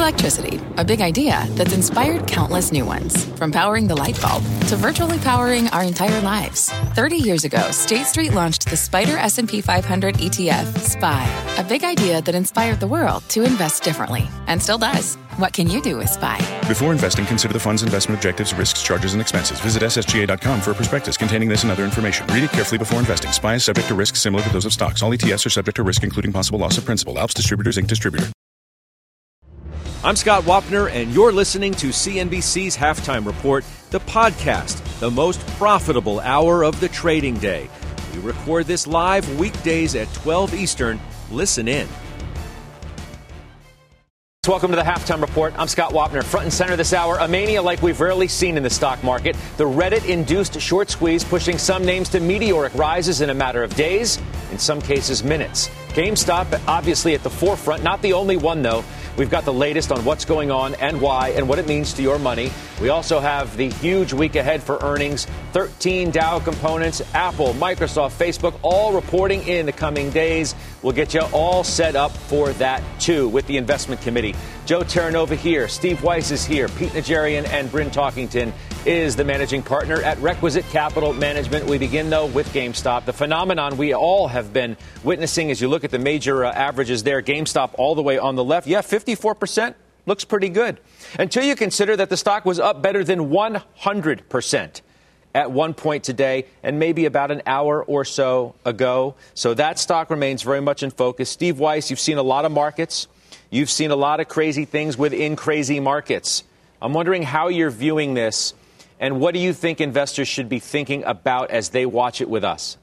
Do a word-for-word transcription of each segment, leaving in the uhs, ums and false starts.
Electricity, a big idea that's inspired countless new ones. From powering the light bulb to virtually powering our entire lives. thirty years ago, State Street launched the Spider S and P five hundred E T F, S P Y, a big idea that inspired the world to invest differently, and still does. What can you do with S P Y? Before investing, consider the fund's investment objectives, risks, charges, and expenses. Visit S S G A dot com for a prospectus containing this and other information. Read it carefully before investing. S P Y is subject to risks similar to those of stocks. All E T Fs are subject to risk, including possible loss of principal. Alps Distributors, Incorporated Distributor. I'm Scott Wapner, and you're listening to C N B C's Halftime Report, the podcast, the most profitable hour of the trading day. We record this live weekdays at twelve Eastern. Listen in. Welcome to the Halftime Report. I'm Scott Wapner. Front and center this hour, a mania like we've rarely seen in the stock market. The Reddit-induced short squeeze pushing some names to meteoric rises in a matter of days, in some cases minutes. GameStop obviously at the forefront, not the only one though. We've got the latest on what's going on and why and what it means to your money. We also have the huge week ahead for earnings. thirteen Dow components, Apple, Microsoft, Facebook, all reporting in the coming days. We'll get you all set up for that, too, with the investment committee. Joe Terranova here. Steve Weiss is here. Pete Najarian and Bryn Talkington is the managing partner at Requisite Capital Management. We begin, though, with GameStop. The phenomenon we all have been witnessing as you look at the major uh, averages there. GameStop all the way on the left. Yeah, fifty-four percent looks pretty good. Until you consider that the stock was up better than one hundred percent at one point today and maybe about an hour or so ago. So that stock remains very much in focus. Steve Weiss, you've seen a lot of markets. You've seen a lot of crazy things within crazy markets. I'm wondering how you're viewing this, and what do you think investors should be thinking about as they watch it with us?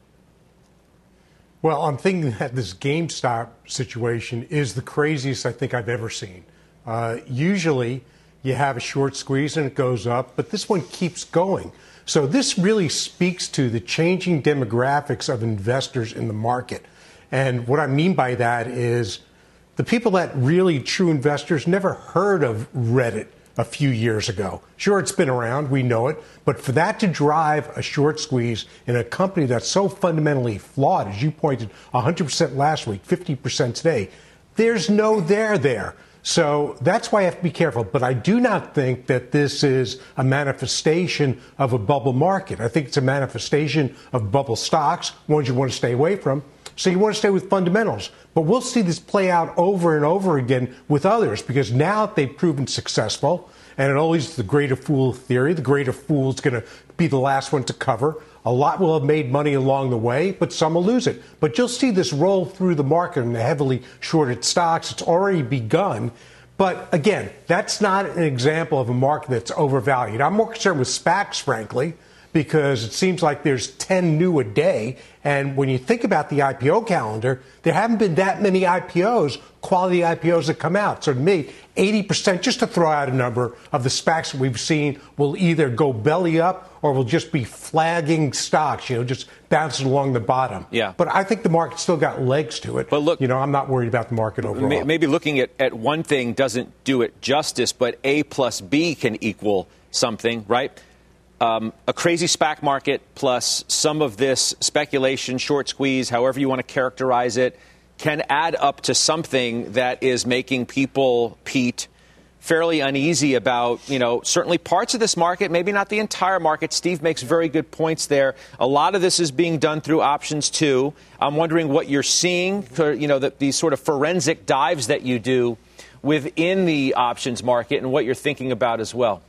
Well, I'm thinking that this GameStop situation is the craziest I think I've ever seen. Uh, usually you have a short squeeze and it goes up, but this one keeps going. So this really speaks to the changing demographics of investors in the market. And what I mean by that is the people that really true investors never heard of Reddit a few years ago. Sure, it's been around, we know it, but for that to drive a short squeeze in a company that's so fundamentally flawed, as you pointed, one hundred percent last week, fifty percent today, there's no there there. So that's why I have to be careful. But I do not think that this is a manifestation of a bubble market. I think it's a manifestation of bubble stocks, ones you want to stay away from. So you want to stay with fundamentals. But we'll see this play out over and over again with others, because now they've proven successful. And it always is the greater fool theory. The greater fool is going to be the last one to cover. A lot will have made money along the way, but some will lose it. But you'll see this roll through the market in the heavily shorted stocks. It's already begun. But again, that's not an example of a market that's overvalued. I'm more concerned with SPACs, frankly, because it seems like there's ten new a day. And when you think about the I P O calendar, there haven't been that many I P Os, quality I P Os that come out. So to me, eighty percent, just to throw out a number, of the SPACs that we've seen will either go belly up or will just be flagging stocks, you know, just bouncing along the bottom. Yeah. But I think the market's still got legs to it. But look, you know, I'm not worried about the market overall. Maybe looking at, at one thing doesn't do it justice, but A plus B can equal something, right? Um, a crazy SPAC market plus some of this speculation, short squeeze, however you want to characterize it, can add up to something that is making people, Pete, fairly uneasy about, you know, certainly parts of this market, maybe not the entire market. Steve makes very good points there. A lot of this is being done through options, too. I'm wondering what you're seeing, you know, the, these sort of forensic dives that you do within the options market and what you're thinking about as well.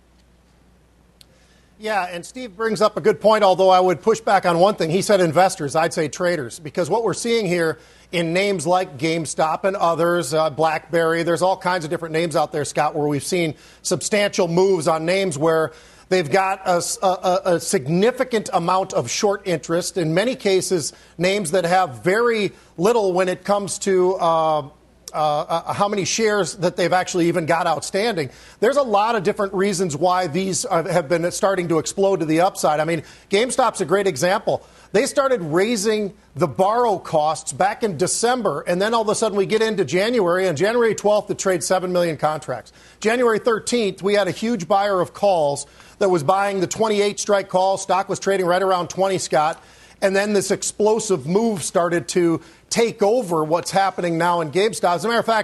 Yeah, and Steve brings up a good point, although I would push back on one thing. He said investors, I'd say traders, because what we're seeing here in names like GameStop and others, uh, BlackBerry, there's all kinds of different names out there, Scott, where we've seen substantial moves on names where they've got a, a, a significant amount of short interest, in many cases names that have very little when it comes to uh, Uh, uh, how many shares that they've actually even got outstanding. There's a lot of different reasons why these uh, have been starting to explode to the upside. I mean, GameStop's a great example. They started raising the borrow costs back in December, and then all of a sudden we get into January. On January twelfth, it trades seven million contracts. January thirteenth, we had a huge buyer of calls that was buying the twenty-eight strike call. Stock was trading right around twenty, Scott. And then this explosive move started to take over what's happening now in GameStop. As a matter of fact,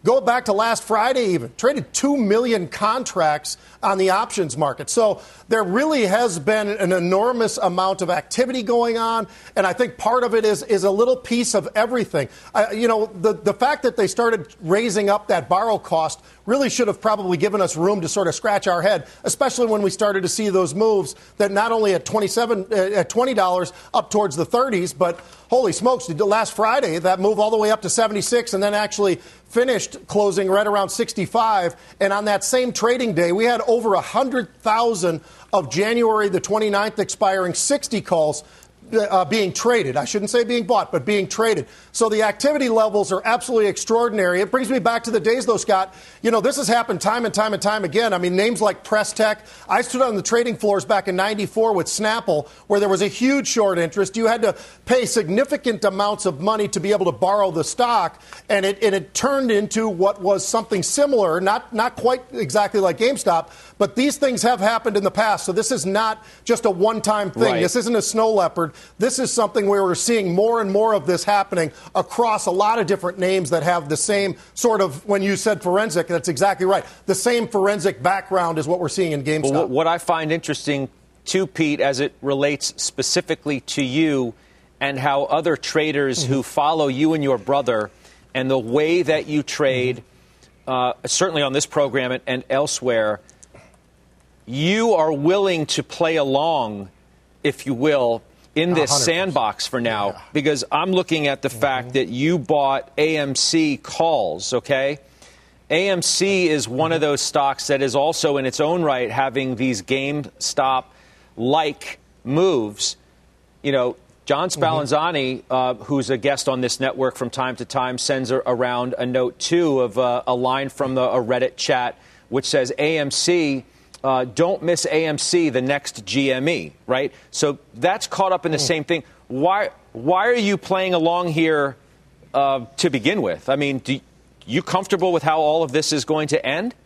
Go back to last Friday even. Traded two million contracts on the options market. So there really has been an enormous amount of activity going on, and I think part of it is is a little piece of everything. Uh, you know, the, the fact that they started raising up that borrow cost really should have probably given us room to sort of scratch our head, especially when we started to see those moves that not only at twenty-seven, uh, at twenty dollars up towards the thirties, but holy smokes, last Friday, that move all the way up to seventy-six and then actually finished closing right around sixty-five. And on that same trading day, we had over one hundred thousand of January the twenty-ninth expiring sixty calls Uh, being traded. I shouldn't say being bought, but being traded. So the activity levels are absolutely extraordinary. It brings me back to the days, though, Scott. You know, this has happened time and time and time again. I mean, names like Prestec. I stood on the trading floors back in ninety-four with Snapple, where there was a huge short interest. You had to pay significant amounts of money to be able to borrow the stock, and it, and it turned into what was something similar, not, not quite exactly like GameStop, but these things have happened in the past. So this is not just a one-time thing. Right. This isn't a snow leopard. This is something where we're seeing more and more of this happening across a lot of different names that have the same sort of, when you said forensic, that's exactly right. The same forensic background is what we're seeing in GameStop. Well, what I find interesting, too, Pete, as it relates specifically to you and how other traders mm-hmm. who follow you and your brother and the way that you trade, mm-hmm. uh, certainly on this program and, and elsewhere, you are willing to play along, if you will, in this one hundred percent sandbox for now, yeah. because I'm looking at the mm-hmm. fact that you bought A M C calls, okay? A M C is one mm-hmm. of those stocks that is also in its own right having these GameStop-like moves. You know, John Spallanzani, mm-hmm. uh, who's a guest on this network from time to time, sends a, around a note, too, of uh, a line from the, a Reddit chat which says A M C... Uh, don't miss A M C, the next G M E, right? So that's caught up in the mm. same thing. Why why are you playing along here uh, to begin with? I mean, do you, you comfortable with how all of this is going to end?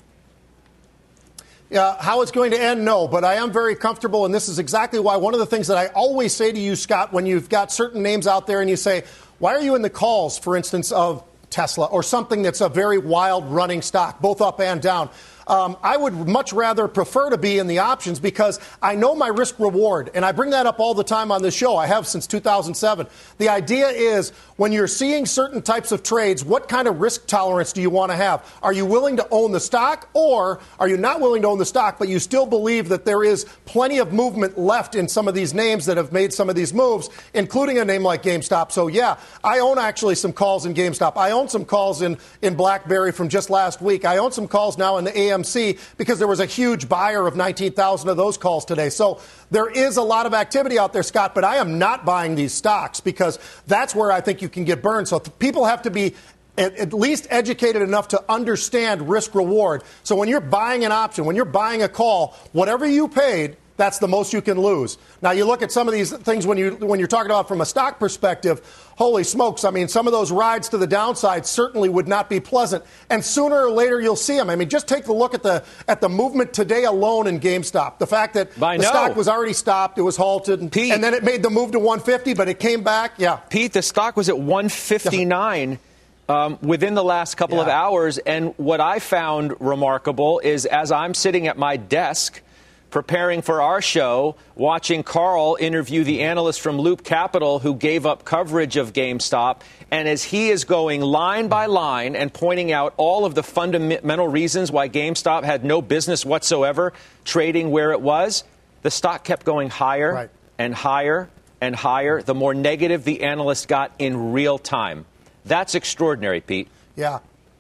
Yeah, how it's going to end, no, but I am very comfortable, and this is exactly why one of the things that I always say to you, Scott, when you've got certain names out there and you say, why are you in the calls, for instance, of Tesla or something that's a very wild running stock, both up and down? Um, I would much rather prefer to be in the options because I know my risk reward, and I bring that up all the time on this show. I have since two thousand seven. The idea is when you're seeing certain types of trades, what kind of risk tolerance do you want to have? Are you willing to own the stock, or are you not willing to own the stock, but you still believe that there is plenty of movement left in some of these names that have made some of these moves, including a name like GameStop? So, yeah, I own actually some calls in GameStop. I own some calls in, in BlackBerry from just last week. I own some calls now in the A M C because there was a huge buyer of nineteen thousand of those calls today. So there is a lot of activity out there, Scott, but I am not buying these stocks because that's where I think you can get burned. So people have to be at least educated enough to understand risk reward. So when you're buying an option, when you're buying a call, whatever you paid, that's the most you can lose. Now, you look at some of these things when, you, when you're talking about from a stock perspective, holy smokes, I mean, some of those rides to the downside certainly would not be pleasant. And sooner or later, you'll see them. I mean, just take a look at the at the movement today alone in GameStop. The fact that I the know. stock was already stopped, it was halted, and, Pete, and then it made the move to one fifty, but it came back. Yeah. Pete, the stock was at one fifty-nine. Um, within the last couple yeah. of hours. And what I found remarkable is as I'm sitting at my desk preparing for our show, watching Carl interview the analyst from Loop Capital who gave up coverage of GameStop, and as he is going line by line and pointing out all of the fundamental reasons why GameStop had no business whatsoever trading where it was, the stock kept going higher right. and higher and higher, the more negative the analyst got in real time. That's extraordinary, Pete. Yeah.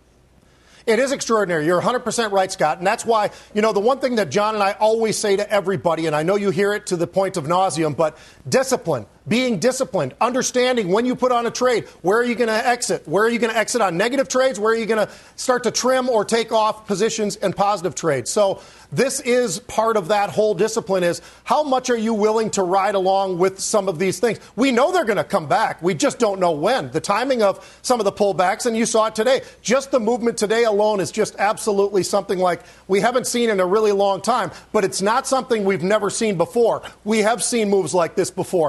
It is extraordinary. You're one hundred percent right, Scott. And that's why, you know, the one thing that John and I always say to everybody, and I know you hear it to the point of nauseum, but discipline, being disciplined, understanding when you put on a trade, where are you going to exit? Where are you going to exit on negative trades? Where are you going to start to trim or take off positions in positive trades? So this is part of that whole discipline is how much are you willing to ride along with some of these things? We know they're going to come back. We just don't know when. The timing of some of the pullbacks, and you saw it today. Just the movement today alone is just absolutely something like we haven't seen in a really long time, but it's not something we've never seen before. We have seen moves like this before. I think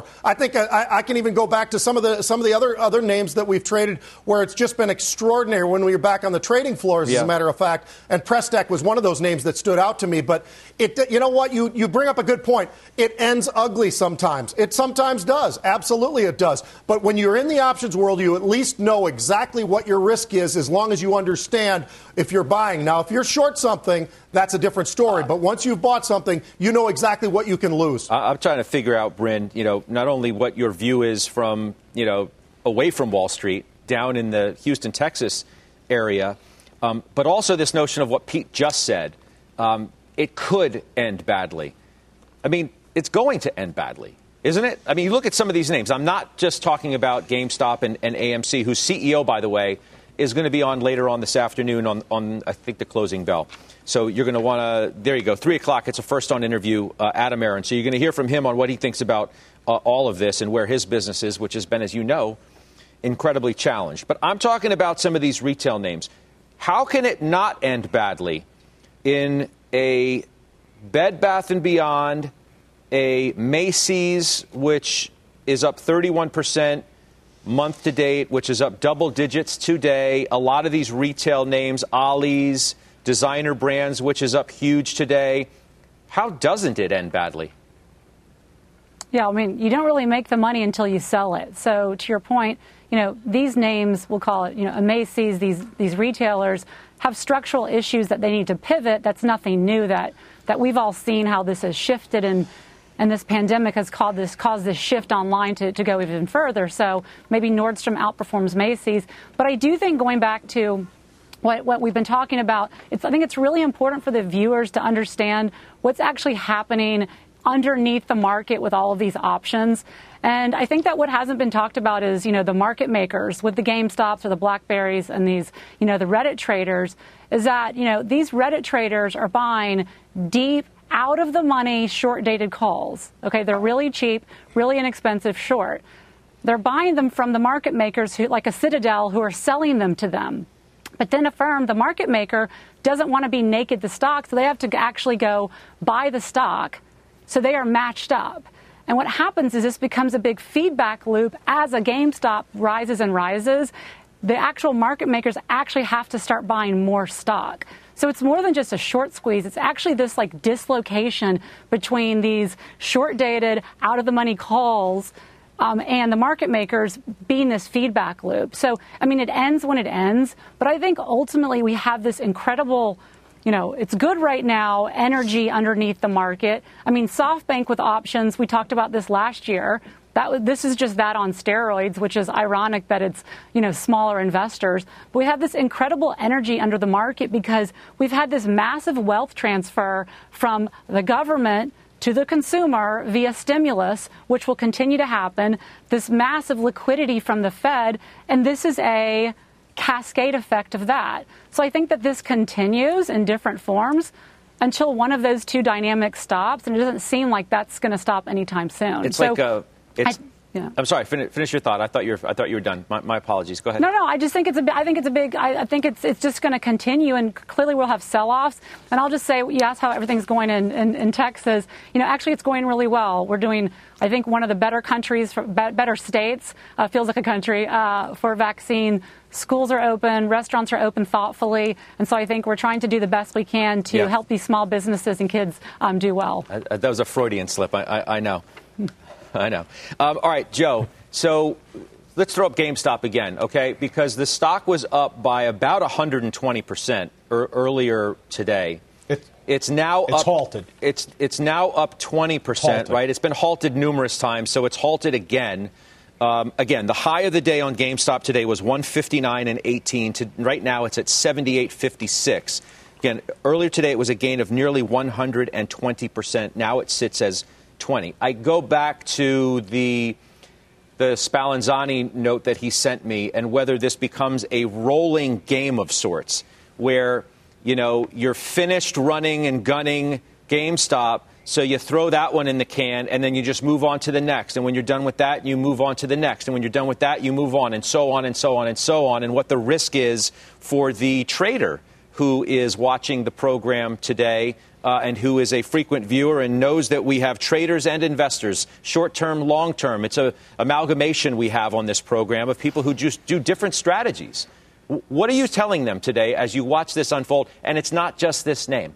think I, I can even go back to some of the some of the other other names that we've traded where it's just been extraordinary when we were back on the trading floors, yeah. as a matter of fact. And Prestec was one of those names that stood out to me. But it, you know what? You, you bring up a good point. It ends ugly sometimes. It sometimes does. Absolutely it does. But when you're in the options world, you at least know exactly what your risk is as long as you understand if you're buying. Now, if you're short something, that's a different story. But once you've bought something, you know exactly what you can lose. I'm trying to figure out, Bryn, you know, not only what your view is from, you know, away from Wall Street, down in the Houston, Texas area, um, but also this notion of what Pete just said. Um, it could end badly. I mean, it's going to end badly, isn't it? I mean, you look at some of these names. I'm not just talking about GameStop and, and A M C, whose C E O, by the way, is going to be on later on this afternoon on, on I think, the closing bell. So you're going to want to, there you go, three o'clock, it's a first on interview, uh, Adam Aron. So you're going to hear from him on what he thinks about uh, all of this and where his business is, which has been, as you know, incredibly challenged. But I'm talking about some of these retail names. How can it not end badly in a Bed Bath and Beyond, a Macy's, which is up thirty-one percent month to date, which is up double digits today, a lot of these retail names, Ollie's, designer brands, which is up huge today. How doesn't it end badly? Yeah, I mean, you don't really make the money until you sell it. So to your point, you know, these names, we'll call it, you know, a Macy's, these these retailers have structural issues that they need to pivot. That's nothing new that that we've all seen how this has shifted, and and this pandemic has caused this caused this shift online to, to go even further. So maybe Nordstrom outperforms Macy's. But I do think, going back to What, what we've been talking about, it's, I think it's really important for the viewers to understand what's actually happening underneath the market with all of these options. And I think that what hasn't been talked about is, you know, the market makers with the GameStops or the BlackBerries and these, you know, the Reddit traders, is that, you know, these Reddit traders are buying deep, out of the money, short dated calls. OK, they're really cheap, really inexpensive short. They're buying them from the market makers who, like a Citadel, who are selling them to them. But then a firm, the market maker, doesn't want to be naked to stock, so they have to actually go buy the stock. So they are matched up. And what happens is this becomes a big feedback loop. As a GameStop rises and rises, the actual market makers actually have to start buying more stock. So it's more than just a short squeeze. It's actually this like dislocation between these short-dated, out-of-the-money calls Um, and the market makers being this feedback loop. So, I mean, it ends when it ends. But I think ultimately we have this incredible, you know, it's good right now, energy underneath the market. I mean, SoftBank with options, we talked about this last year. That, this is just that on steroids, which is ironic that it's, you know, smaller investors. But we have this incredible energy under the market because we've had this massive wealth transfer from the government to the consumer via stimulus, which will continue to happen, this massive liquidity from the Fed, and this is a cascade effect of that. So I think that this continues in different forms until one of those two dynamics stops, and it doesn't seem like that's going to stop anytime soon. It's so like a... It's, I, yeah. I'm sorry. Finish, finish your thought. I thought you were. I thought you were done. My, my apologies. Go ahead. No, no. I just think it's a. I think it's a big. I, I think it's. It's just going to continue, and clearly we'll have sell-offs. And I'll just say, you asked how everything's going in, in, in Texas. You know, actually, it's going really well. We're doing, I think, one of the better countries, for, better states. Uh, feels like a country uh, for vaccine. Schools are open, restaurants are open thoughtfully, and so I think we're trying to do the best we can to yeah. help these small businesses and kids um, do well. I, I, that was a Freudian slip. I, I, I know. I know. Um, all right, Joe. So let's throw up GameStop again, okay? Because the stock was up by about one hundred twenty percent er, earlier today. It, it's now it's up, halted. It's it's now up twenty percent, halted. Right? It's been halted numerous times, so it's halted again. Um, again, the high of the day on GameStop today was one fifty-nine and eighteen. To, right now, it's at seventy-eight fifty-six. Again, earlier today, it was a gain of nearly one hundred twenty percent. Now it sits as twenty. I go back to the the Spallanzani note that he sent me and whether this becomes a rolling game of sorts where, you know, you're finished running and gunning GameStop, so you throw that one in the can and then you just move on to the next. And when you're done with that, you move on to the next. And when you're done with that, you move on and so on and so on and so on. And what the risk is for the trader who is watching the program today uh, and who is a frequent viewer and knows that we have traders and investors, short-term, long-term. It's an amalgamation we have on this program of people who just do different strategies. W- what are you telling them today as you watch this unfold? And it's not just this name.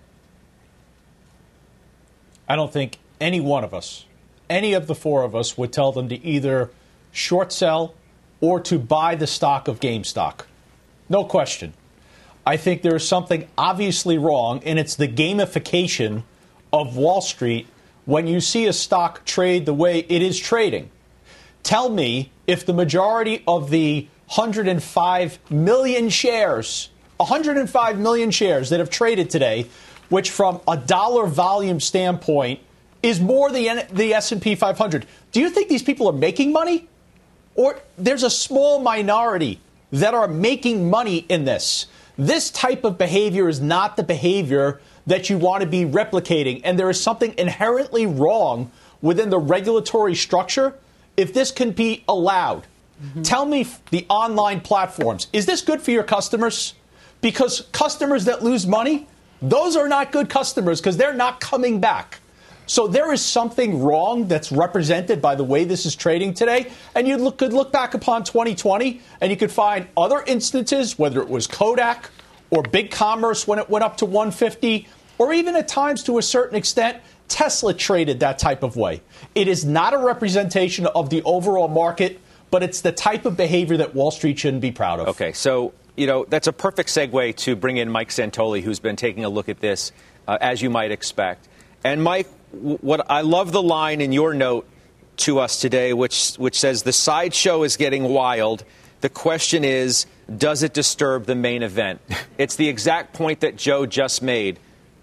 I don't think any one of us, any of the four of us, would tell them to either short sell or to buy the stock of GameStop. No question. I think there is something obviously wrong, and it's the gamification of Wall Street when you see a stock trade the way it is trading. Tell me if the majority of the one hundred five million shares, one hundred five million shares that have traded today, which from a dollar volume standpoint is more than the S and P five hundred. Do you think these people are making money? Or there's a small minority that are making money in this? This type of behavior is not the behavior that you want to be replicating. And there is something inherently wrong within the regulatory structure if this can be allowed. Mm-hmm. Tell me the online platforms. Is this good for your customers? Because customers that lose money, those are not good customers because they're not coming back. So there is something wrong that's represented by the way this is trading today. And you look, could look back upon twenty twenty and you could find other instances, whether it was Kodak or Big Commerce when it went up to one fifty, or even at times to a certain extent, Tesla traded that type of way. It is not a representation of the overall market, but it's the type of behavior that Wall Street shouldn't be proud of. Okay, so, you know, that's a perfect segue to bring in Mike Santoli, who's been taking a look at this, uh, as you might expect. And Mike, what I love the line in your note to us today, which which says the sideshow is getting wild. The question is, does it disturb the main event? It's the exact point that Joe just made.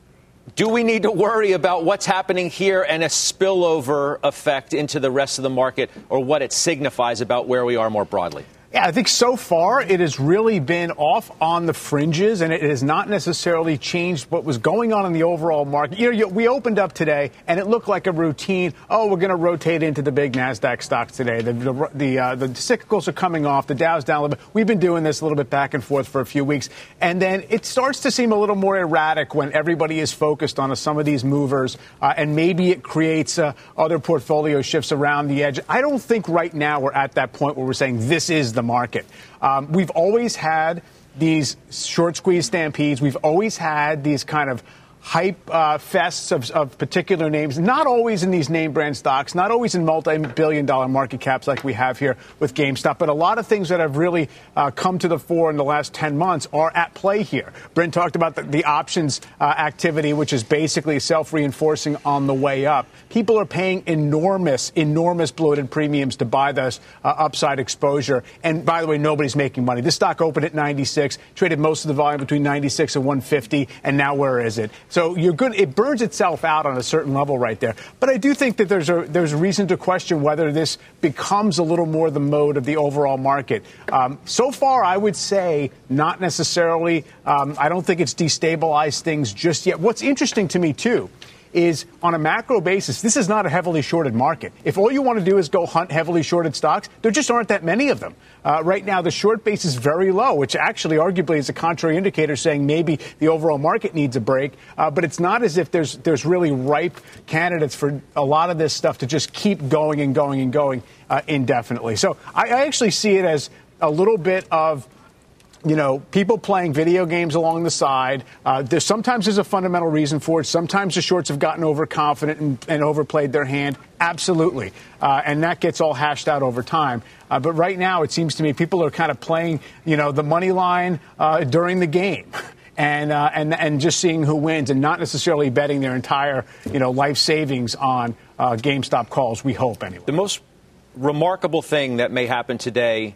Do we need to worry about what's happening here and a spillover effect into the rest of the market, or what it signifies about where we are more broadly? Yeah, I think so far it has really been off on the fringes, and it has not necessarily changed what was going on in the overall market. You know, we opened up today, and it looked like a routine, oh, we're going to rotate into the big NASDAQ stocks today. The the, the, uh, the cyclicals are coming off. The Dow's down a little bit. We've been doing this a little bit back and forth for a few weeks. And then it starts to seem a little more erratic when everybody is focused on some of these movers, uh, and maybe it creates uh, other portfolio shifts around the edge. I don't think right now we're at that point where we're saying this is the market. Um, we've always had these short squeeze stampedes. We've always had these kind of hype uh, fests of, of particular names, not always in these name brand stocks, not always in multi-billion dollar market caps like we have here with GameStop, but a lot of things that have really uh, come to the fore in the last ten months are at play here. Brent talked about the, the options uh, activity, which is basically self-reinforcing on the way up. People are paying enormous, enormous bloated premiums to buy this uh, upside exposure. And by the way, nobody's making money. This stock opened at ninety-six, traded most of the volume between ninety-six and one fifty, and now where is it? So you're good. It burns itself out on a certain level right there. But I do think that there's a there's reason to question whether this becomes a little more the mode of the overall market. Um, so far, I would say not necessarily. Um, I don't think it's destabilized things just yet. What's interesting to me, too, is on a macro basis, this is not a heavily shorted market. If all you want to do is go hunt heavily shorted stocks, there just aren't that many of them. Uh, right now, the short base is very low, which actually arguably is a contrary indicator saying maybe the overall market needs a break. Uh, but it's not as if there's there's really ripe candidates for a lot of this stuff to just keep going and going and going uh, indefinitely. So I, I actually see it as a little bit of, you know, people playing video games along the side. Uh, there's sometimes there's a fundamental reason for it. Sometimes the shorts have gotten overconfident and, and overplayed their hand. Absolutely. Uh, and that gets all hashed out over time. Uh, but right now, it seems to me people are kind of playing, you know, the money line uh, during the game. And, uh, and and just seeing who wins and not necessarily betting their entire, you know, life savings on uh, GameStop calls, we hope anyway. The most remarkable thing that may happen today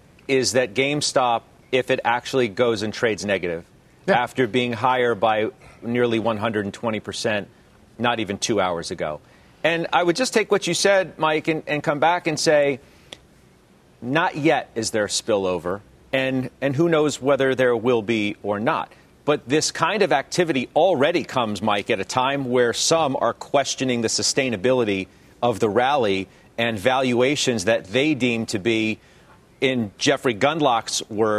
is that GameStop, if it actually goes and trades negative, yeah, after being higher by nearly one hundred twenty percent not even two hours ago. And I would just take what you said, Mike, and, and come back and say, not yet is there spillover, and, and who knows whether there will be or not. But this kind of activity already comes, Mike, at a time where some are questioning the sustainability of the rally and valuations that they deem to be, in Jeffrey Gundlach's words,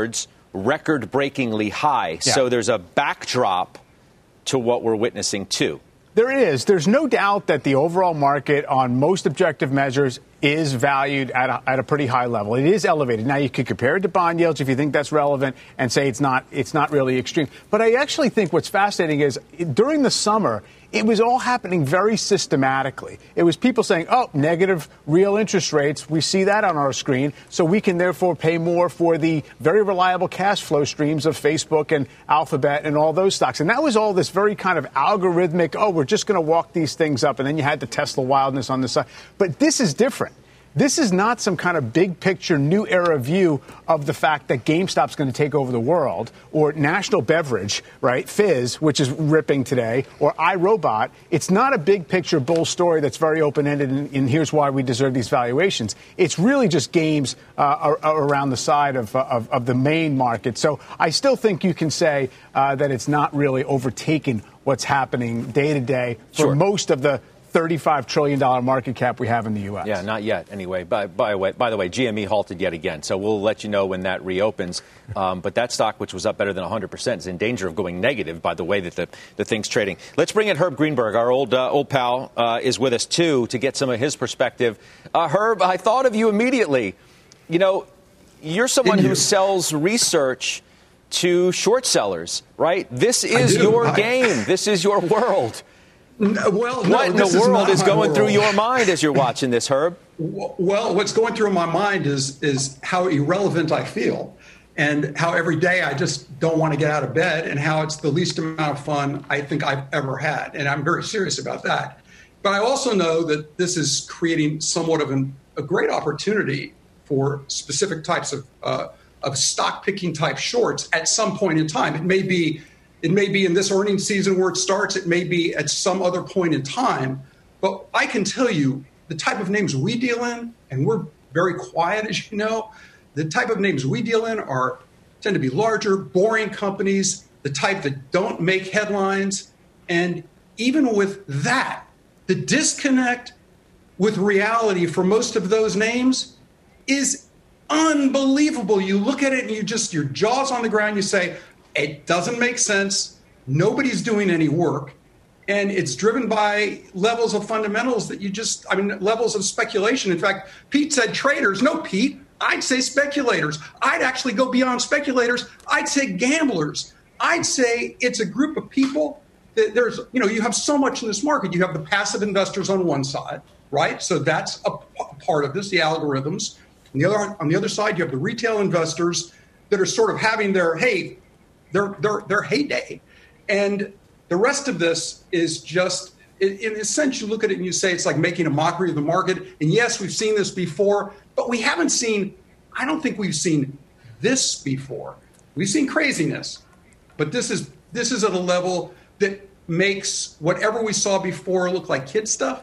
record-breakingly high. Yeah. So there's a backdrop to what we're witnessing, too. There is. There's no doubt that the overall market on most objective measures is valued at a, at a pretty high level. It is elevated. Now, you could compare it to bond yields if you think that's relevant and say it's not it's not really extreme. But I actually think what's fascinating is during the summer, it was all happening very systematically. It was people saying, oh, negative real interest rates. We see that on our screen. So we can therefore pay more for the very reliable cash flow streams of Facebook and Alphabet and all those stocks. And that was all this very kind of algorithmic, oh, we're just going to walk these things up. And then you had the Tesla wildness on the side. But this is different. This is not some kind of big picture, new era view of the fact that GameStop's going to take over the world, or National Beverage, right, Fizz, which is ripping today, or iRobot. It's not a big picture bull story that's very open-ended, and, and here's why we deserve these valuations. It's really just games uh, around the side of, of, of the main market. So I still think you can say uh, that it's not really overtaken what's happening day to day for sure. most of the thirty-five trillion dollars market cap we have in the U S. Yeah, not yet, anyway. By, by, way, by the way, G M E halted yet again, so we'll let you know when that reopens. Um, but that stock, which was up better than one hundred percent, is in danger of going negative by the way that the, the thing's trading. Let's bring in Herb Greenberg, our old uh, old pal, uh, is with us, too, to get some of his perspective. Uh, Herb, I thought of you immediately. You know, you're someone who sells research to short sellers, right? This is your I, game. This is your world. No, well, no, what in the world is, is going world. through your mind as you're watching this, Herb? Well, what's going through my mind is is how irrelevant I feel, and how every day I just don't want to get out of bed, and how it's the least amount of fun I think I've ever had. And I'm very serious about that. But I also know that this is creating somewhat of an, a great opportunity for specific types of uh, of stock picking type shorts at some point in time. It may be It may be in this earnings season where it starts. It may be at some other point in time. But I can tell you the type of names we deal in, and we're very quiet, as you know, the type of names we deal in are tend to be larger, boring companies, the type that don't make headlines. And even with that, the disconnect with reality for most of those names is unbelievable. You look at it and you just, your jaw's on the ground, you say, it doesn't make sense. Nobody's doing any work. And it's driven by levels of fundamentals that you just, I mean, levels of speculation. In fact, Pete said traders. No, Pete, I'd say speculators. I'd actually go beyond speculators. I'd say gamblers. I'd say it's a group of people that there's, you know, you have so much in this market. You have the passive investors on one side, right? So that's a p- part of this, the algorithms. On the other, on the other side, you have the retail investors that are sort of having their, hey, Their, their, their heyday. And the rest of this is just, in, in a sense, you look at it and you say it's like making a mockery of the market. And yes, we've seen this before, but we haven't seen, I don't think we've seen this before. We've seen craziness, but this is this is at a level that makes whatever we saw before look like kid stuff.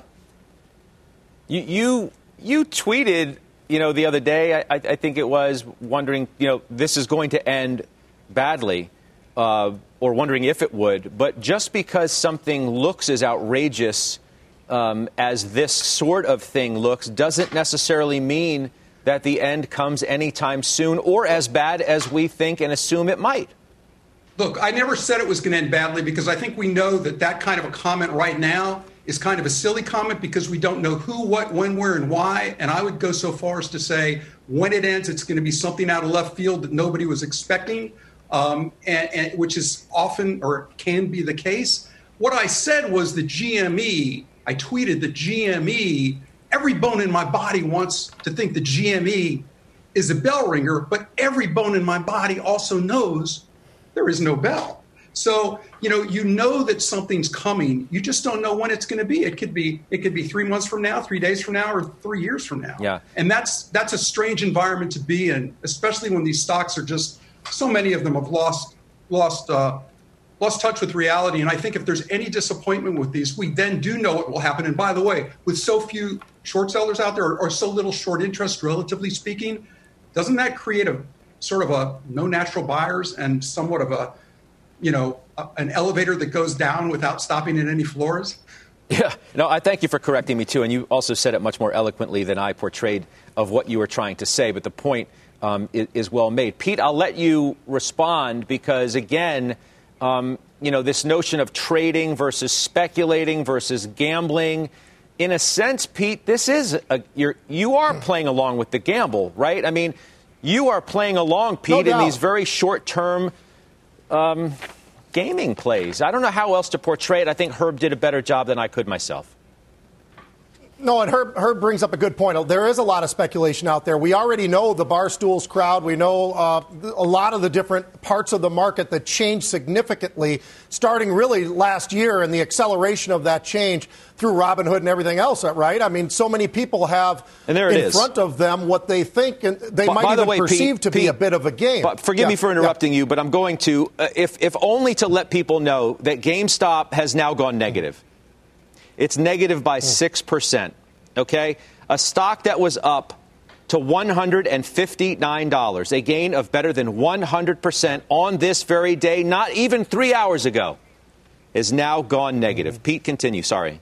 You you, you tweeted, you know, the other day, I, I think it was, wondering, you know, this is going to end badly. Uh, or wondering if it would. But just because something looks as outrageous um, as this sort of thing looks doesn't necessarily mean that the end comes anytime soon or as bad as we think and assume it might. Look, I never said it was going to end badly because I think we know that that kind of a comment right now is kind of a silly comment because we don't know who, what, when, where, and why. And I would go so far as to say when it ends, it's going to be something out of left field that nobody was expecting. Um, and, and which is often or can be the case. What I said was the G M E, I tweeted the G M E, every bone in my body wants to think the G M E is a bell ringer, but every bone in my body also knows there is no bell. So, you know, you know that something's coming. You just don't know when it's going to be. It could be it could be three months from now, three days from now, or three years from now. Yeah. And that's that's a strange environment to be in, especially when these stocks are just, so many of them have lost lost uh, lost touch with reality. And I think if there's any disappointment with these, we then do know what will happen. And by the way, with so few short sellers out there or, or so little short interest, relatively speaking, doesn't that create a sort of a no natural buyers and somewhat of a, you know, a, an elevator that goes down without stopping at any floors? Yeah, no, I thank you for correcting me, too. And you also said it much more eloquently than I portrayed of what you were trying to say. But the point um, is, is well made. Pete, I'll let you respond because, again, um, you know, this notion of trading versus speculating versus gambling, in a sense, Pete, this is a, you're, you are playing along with the gamble, right? I mean, you are playing along, Pete, No in doubt. these very short-term um, gaming plays. I don't know how else to portray it. I think Herb did a better job than I could myself. No, and Herb, Herb brings up a good point. There is a lot of speculation out there. We already know the Barstools crowd. We know uh, a lot of the different parts of the market that changed significantly starting really last year and the acceleration of that change through Robinhood and everything else, right? I mean, so many people have and there it in is. front of them what they think and they By, might by even the way, perceive Pete, to Pete, be a bit of a game. But forgive yeah, me for interrupting yeah. you, but I'm going to, uh, if, if only to let people know that GameStop has now gone negative. It's negative by six percent. Okay, a stock that was up to one hundred fifty-nine dollars, a gain of better than one hundred percent on this very day, not even three hours ago, is now gone negative. Pete, continue. Sorry.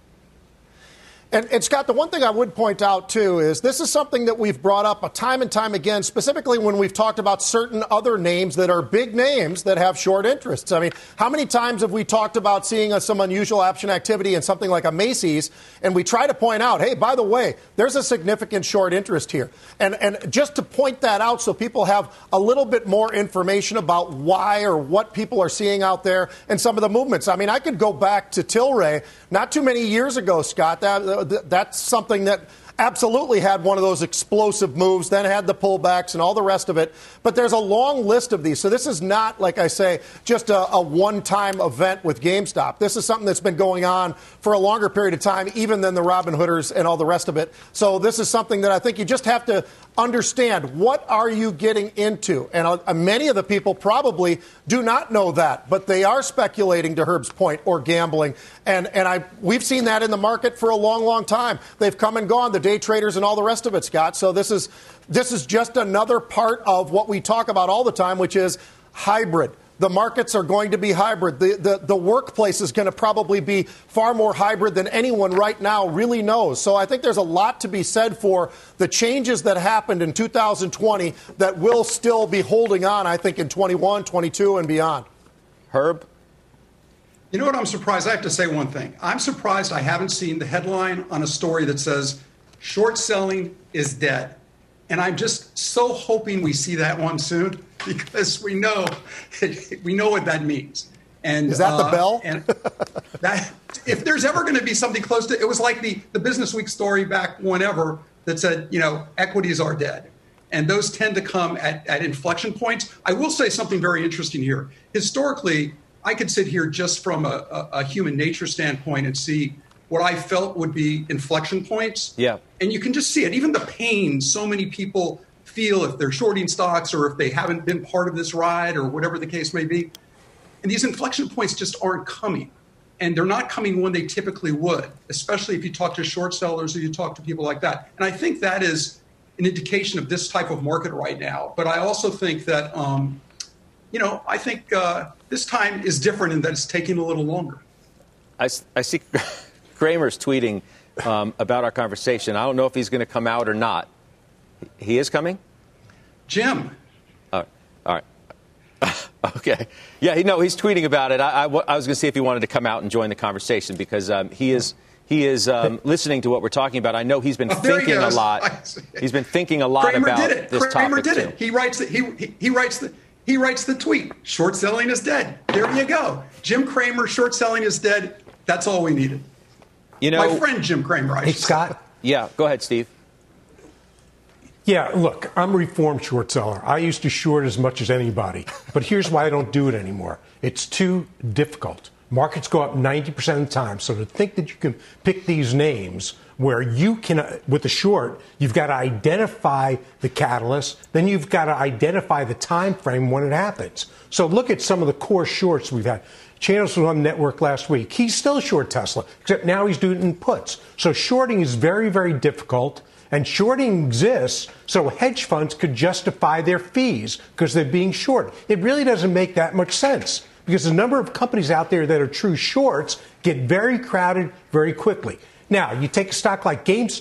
And, and, Scott, the one thing I would point out, too, is this is something that we've brought up a time and time again, specifically when we've talked about certain other names that are big names that have short interests. I mean, how many times have we talked about seeing uh, some unusual option activity in something like a Macy's, and we try to point out, hey, by the way, there's a significant short interest here. And, and just to point that out so people have a little bit more information about why or what people are seeing out there and some of the movements. I mean, I could go back to Tilray not too many years ago, Scott. That, That's something that absolutely had one of those explosive moves, then had the pullbacks and all the rest of it. But there's a long list of these. So this is not, like I say, just a, a one-time event with GameStop. This is something that's been going on for a longer period of time, even than the Robinhooders and all the rest of it. So this is something that I think you just have to understand. What are you getting into? And uh, many of the people probably do not know that, but they are speculating, to Herb's point, or gambling. And and I we've seen that in the market for a long, long time. They've come and gone, the day traders and all the rest of it, Scott. So this is this is just another part of what we talk about all the time, which is hybrid. The markets are going to be hybrid. The, the, the workplace is going to probably be far more hybrid than anyone right now really knows. So I think there's a lot to be said for the changes that happened in two thousand twenty that will still be holding on, I think, in twenty-one, twenty-two, and beyond. Herb? You know what? I'm surprised. I have to say one thing. I'm surprised I haven't seen the headline on a story that says short selling is dead. And I'm just so hoping we see that one soon, because we know we know what that means. And is that uh, the bell? And that if there's ever going to be something close to it, was like the the Business Week story back whenever that said, you know, equities are dead. And those tend to come at, at inflection points. I will say something very interesting here. Historically, I could sit here just from a, a, a human nature standpoint and see what I felt would be inflection points. Yeah. And you can just see it. Even the pain so many people feel if they're shorting stocks or if they haven't been part of this ride or whatever the case may be. And these inflection points just aren't coming. And they're not coming when they typically would, especially if you talk to short sellers or you talk to people like that. And I think that is an indication of this type of market right now. But I also think that, um, you know, I think uh, this time is different in that it's taking a little longer. I, I see Cramer's tweeting um, about our conversation. I don't know if he's going to come out or not. He is coming? Jim. All right. All right. Okay. Yeah, he, no, he's tweeting about it. I, I, I was going to see if he wanted to come out and join the conversation because um, he is he is um, listening to what we're talking about. I know he's been Oh, there he thinking a goes. lot. He's been thinking a lot Cramer about did it. this Cramer topic, did it. too. He writes the, he, he, he writes the he writes the tweet. Short selling is dead. There you go. Jim Cramer, short selling is dead. That's all we needed. You know, my friend Jim Cramer. I Hey, should say. Scott. Yeah, go ahead, Steve. Yeah, look, I'm a reformed short seller. I used to short as much as anybody. But here's why I don't do it anymore. It's too difficult. Markets go up ninety percent of the time. So to think that you can pick these names where you can, uh, with the short, you've got to identify the catalyst, then you've got to identify the time frame when it happens. So look at some of the core shorts we've had. Chanos was on the network last week. He's still short Tesla, except now he's doing it in puts. So shorting is very, very difficult. And shorting exists so hedge funds could justify their fees because they're being short. It really doesn't make that much sense because the number of companies out there that are true shorts get very crowded very quickly. Now, you take a stock like GameStop,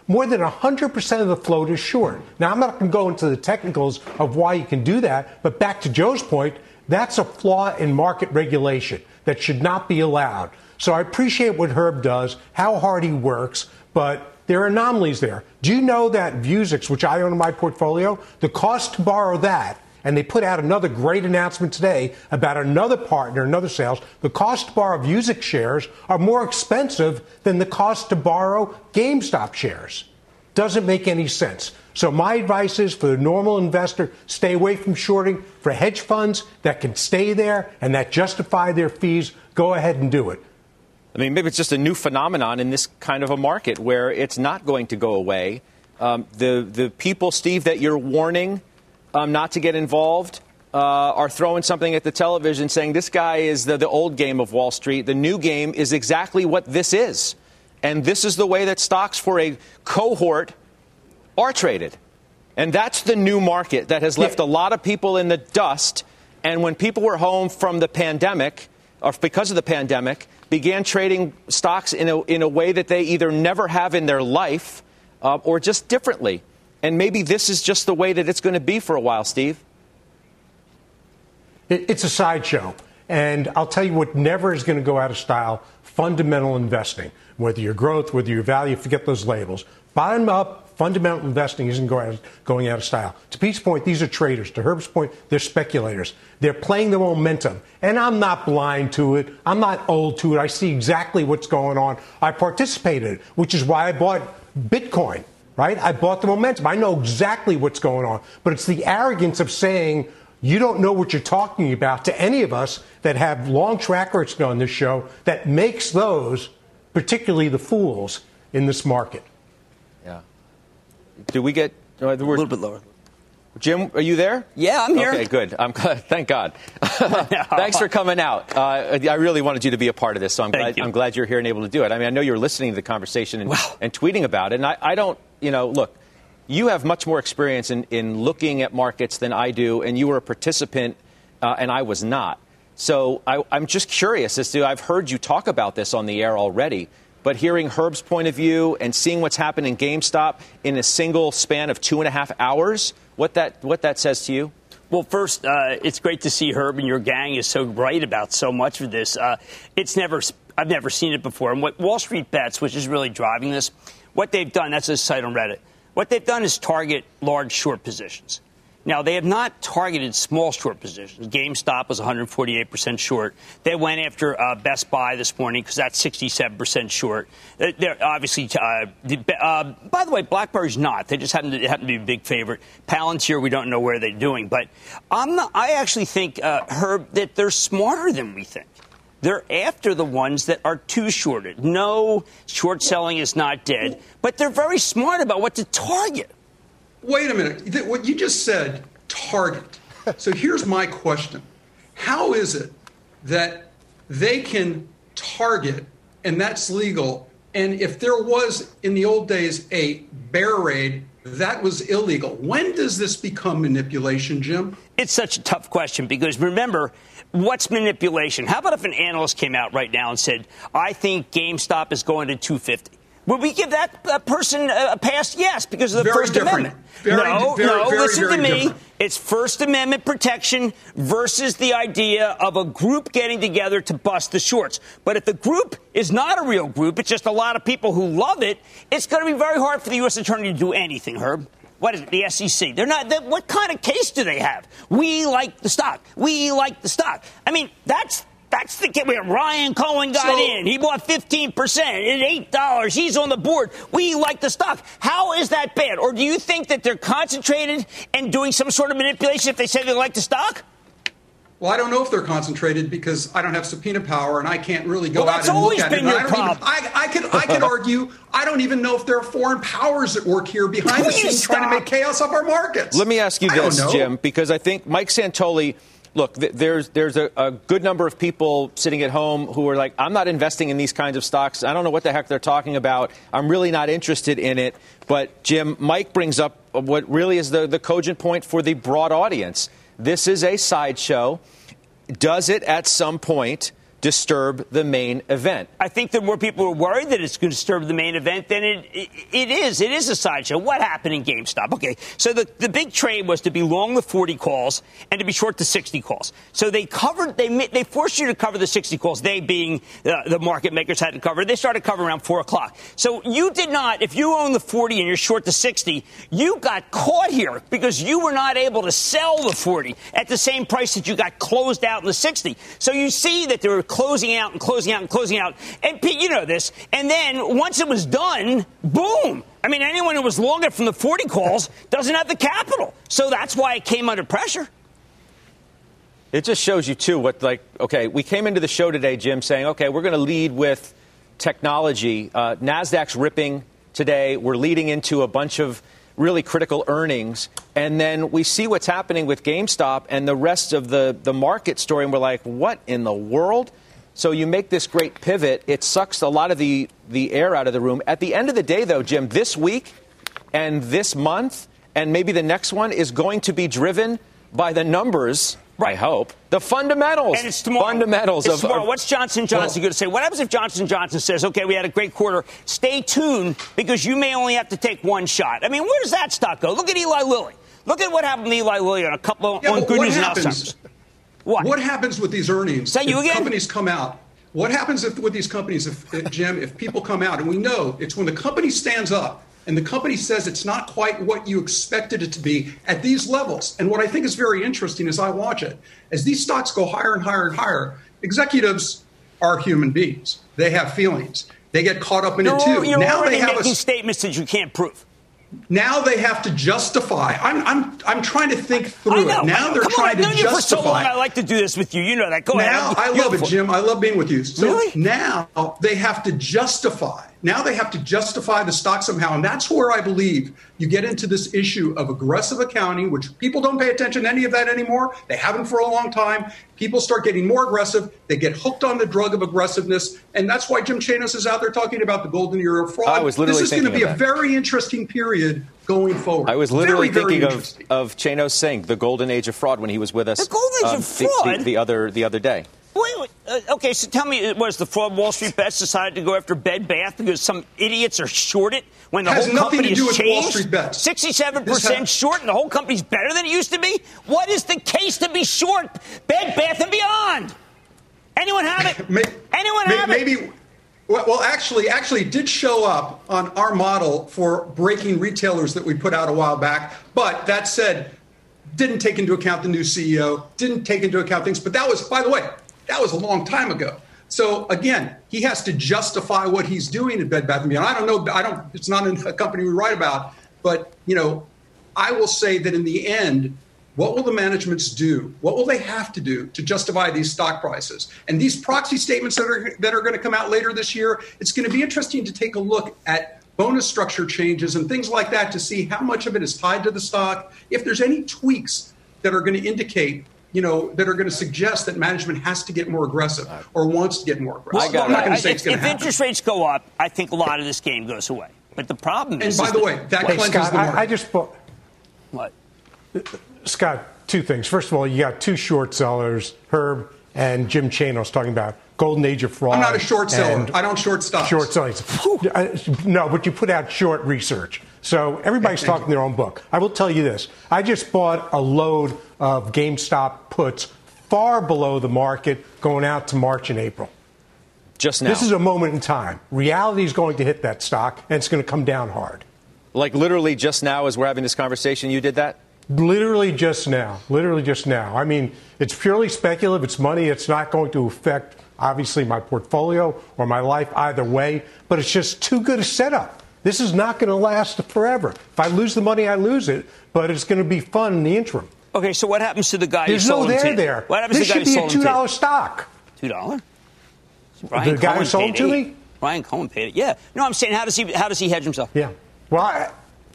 More than one hundred percent of the float is short. Now, I'm not going to go into the technicals of why you can do that, but back to Joe's point, that's a flaw in market regulation that should not be allowed. So I appreciate what Herb does, how hard he works, but there are anomalies there. Do you know that Vuzix, which I own in my portfolio, the cost to borrow that, and they put out another great announcement today about another partner, another sales, the cost to borrow Vuzix shares are more expensive than the cost to borrow GameStop shares. Doesn't make any sense. So my advice is for the normal investor, stay away from shorting. For hedge funds that can stay there and that justify their fees, go ahead and do it. I mean, maybe it's just a new phenomenon in this kind of a market where it's not going to go away. Um, the the people, Steve, that you're warning um, not to get involved uh, are throwing something at the television saying this guy is the, the old game of Wall Street. The new game is exactly what this is. And this is the way that stocks for a cohort are traded. And that's the new market that has left a lot of people in the dust. And when people were home from the pandemic, or because of the pandemic, began trading stocks in a, in a way that they either never have in their life uh, or just differently. And maybe this is just the way that it's going to be for a while, Steve. It, it's a sideshow. And I'll tell you what never is going to go out of style, fundamental investing. Whether you're growth, whether you're value, forget those labels. Bottom up, fundamental investing isn't going out, going out of style. To Pete's point, these are traders. To Herb's point, they're speculators. They're playing the momentum. And I'm not blind to it. I'm not old to it. I see exactly what's going on. I participated, which is why I bought Bitcoin, right? I bought the momentum. I know exactly what's going on. But it's the arrogance of saying you don't know what you're talking about to any of us that have long track records on this show that makes those, particularly the fools, in this market. Yeah. Do we get uh, a little bit lower? Jim, are you there? Yeah, I'm here. Okay, good. I'm glad. Thank God. Thanks for coming out. Uh, I really wanted you to be a part of this, so I'm glad, I'm glad you're here and able to do it. I mean, I know you're listening to the conversation and, wow. and tweeting about it. And I, I don't, you know, look, you have much more experience in, in looking at markets than I do, and you were a participant, uh, and I was not. So I, I'm just curious as to, I've heard you talk about this on the air already, but hearing Herb's point of view and seeing what's happened in GameStop in a single span of two and a half hours, what that what that says to you? Well, first, uh, it's great to see Herb and your gang is so right about so much of this. Uh, it's never, I've never seen it before. And what Wall Street Bets, which is really driving this, what they've done, that's a site on Reddit. What they've done is target large short positions. Now, they have not targeted small short positions. GameStop was one hundred forty-eight percent short. They went after uh, Best Buy this morning because that's sixty-seven percent short. They're obviously, uh, uh, by the way, BlackBerry's not. They just happen to, happen to be a big favorite. Palantir, we don't know where they're doing. But I'm not, I actually think, uh, Herb, that they're smarter than we think. They're after the ones that are too shorted. No, short selling is not dead, but they're very smart about what to target. Wait a minute. What you just said, target. So here's my question. How is it that they can target, and that's legal, and if there was, in the old days, a bear raid, that was illegal? When does this become manipulation, Jim? It's such a tough question because, remember, what's manipulation? How about if an analyst came out right now and said, I think GameStop is going to two fifty? Would we give that uh, person a pass? Yes, because of the very First different. Amendment. Very, no, very, no, very, listen very to me. different. It's First Amendment protection versus the idea of a group getting together to bust the shorts. But if the group is not a real group, it's just a lot of people who love it, it's going to be very hard for the U S attorney to do anything, Herb. What is it? The S E C. They're not. They're, what kind of case do they have? We like the stock. We like the stock. I mean, that's that's the case where Ryan Cohen got so, in. He bought fifteen percent at eight dollars. He's on the board. We like the stock. How is that bad? Or do you think that they're concentrated and doing some sort of manipulation if they say they like the stock? Well, I don't know if they're concentrated because I don't have subpoena power and I can't really go well, out and look at it. Your I, don't even, I, I could I could argue I don't even know if there are foreign powers at work here behind the scenes trying to make chaos of our markets. Let me ask you this, Jim, because I think Mike Santoli, look, th- there's there's a, a good number of people sitting at home who are like, I'm not investing in these kinds of stocks. I don't know what the heck they're talking about. I'm really not interested in it. But, Jim, Mike brings up what really is the, the cogent point for the broad audience. This is a sideshow. Does it at some point disturb the main event? I think that more people are worried that it's going to disturb the main event than it, it, it is. It is a sideshow. What happened in GameStop? Okay, so the, the big trade was to be long the forty calls and to be short the sixty calls. So they covered, they they forced you to cover the sixty calls. They being uh, the market makers had to cover. They started covering around four o'clock. So you did not, if you own the forty and you're short the sixty, you got caught here because you were not able to sell the forty at the same price that you got closed out in the sixty. So you see that they were closing out and closing out and closing out. And Pete, you know this. And then once it was done, boom. I mean, anyone who was long it from the forty calls doesn't have the capital. So that's why it came under pressure. It just shows you, too, what, like, okay, we came into the show today, Jim, saying, okay, we're going to lead with technology. Uh, NASDAQ's ripping today. We're leading into a bunch of really critical earnings. And then we see what's happening with GameStop and the rest of the, the market story. And we're like, what in the world? So you make this great pivot. It sucks a lot of the, the air out of the room. At the end of the day, though, Jim, this week and this month and maybe the next one is going to be driven by the numbers, right. I hope, the fundamentals. And it's tomorrow. Fundamentals it's of, tomorrow. of What's Johnson Johnson well, going to say? What happens if Johnson Johnson says, okay, we had a great quarter. Stay tuned because you may only have to take one shot. I mean, where does that stock go? Look at Eli Lilly. Look at what happened to Eli Lilly on a couple of yeah, on Good News and happens, Alzheimer's. What? What happens with these earnings? Say you if again? Companies come out. What happens if, with these companies, if, if, Jim, if people come out, and we know it's when the company stands up and the company says it's not quite what you expected it to be at these levels. And what I think is very interesting as I watch it, as these stocks go higher and higher and higher, executives are human beings. They have feelings. They get caught up in you're, it too. You're now already they have making a, statements that you can't prove. Now they have to justify. I'm I'm I'm trying to think through it. Now they're Come trying on, I've known to you justify. for so long. I like to do this with you. You know that. Go now, ahead. I love it, Jim. I love being with you. So really? now they have to justify. Now they have to justify the stock somehow. And that's where I believe you get into this issue of aggressive accounting, which people don't pay attention to any of that anymore. They haven't for a long time. People start getting more aggressive. They get hooked on the drug of aggressiveness. And that's why Jim Chanos is out there talking about the golden era of fraud. I was literally this is going to be a that. very interesting period going forward. I was literally very, thinking very of, of Chanos saying the golden age of fraud when he was with us the golden age um, of fraud? the, the, the, other, the other day. Wait, wait. Uh, okay, so tell me, was the fraud Wall Street Bets decided to go after Bed Bath because some idiots are shorted when the Has whole nothing company to do has with Wall changed? Street Bets. sixty-seven percent has- short and the whole company's better than it used to be? What is the case to be short Bed Bath and Beyond? Anyone have it? May- Anyone may- have maybe, it? Well, well, actually, actually, it did show up on our model for breaking retailers that we put out a while back. But that said, didn't take into account the new C E O, didn't take into account things. But that was, by the way, that was a long time ago. So again, he has to justify what he's doing at Bed Bath and Beyond. I don't know. I don't. It's not a company we write about. But you know, I will say that in the end, what will the managements do? What will they have to do to justify these stock prices? And these proxy statements that are that are going to come out later this year, it's going to be interesting to take a look at bonus structure changes and things like that to see how much of it is tied to the stock. If there's any tweaks that are going to indicate, you know, that are going to suggest that management has to get more aggressive or wants to get more aggressive. Well, I'm not going to say if, it's going to if happen. interest rates go up, I think a lot of this game goes away. But the problem And is, by is the that, way, that Hey, cleanses Scott, the market. I, I just bought. what? Scott, two things. First of all, you got two short sellers, Herb and Jim Chanos, talking about golden age of fraud. I'm not a short seller. and I don't short stocks. Short sellers. No, but you put out short research. So everybody's Okay, talking their own book. I will tell you this. I just bought a load of GameStop puts far below the market going out to March and April. Just now. This is a moment in time. Reality is going to hit that stock, and it's going to come down hard. Like literally just now as we're having this conversation, you did that? Literally just now. Literally just now. I mean, it's purely speculative. It's money. It's not going to affect, obviously, my portfolio or my life either way. But it's just too good a setup. This is not going to last forever. If I lose the money, I lose it. But it's going to be fun in the interim. Okay, so what happens to the guy There's who sold no him there to? there. What happens This to the guy should who be a sold two him to? dollar stock. Two dollars. The guy who sold to me? Brian Cohen paid it. Yeah. No, I'm saying how does he how does he hedge himself? Yeah. Well, I,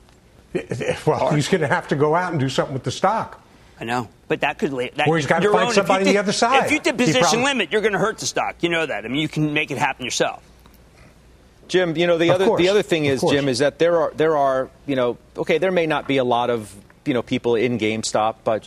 well, he's going to have to go out and do something with the stock. I know, but that could that, Or he's got to your find own- somebody if you on the did- other side. If you did He position probably- limit, you're going to hurt the stock. You know that. I mean, you can make it happen yourself. Jim, you know, the Of other course. the other thing Of is, course. Jim, is that there are there are, you know, okay, there may not be a lot of, you know, people in GameStop, but just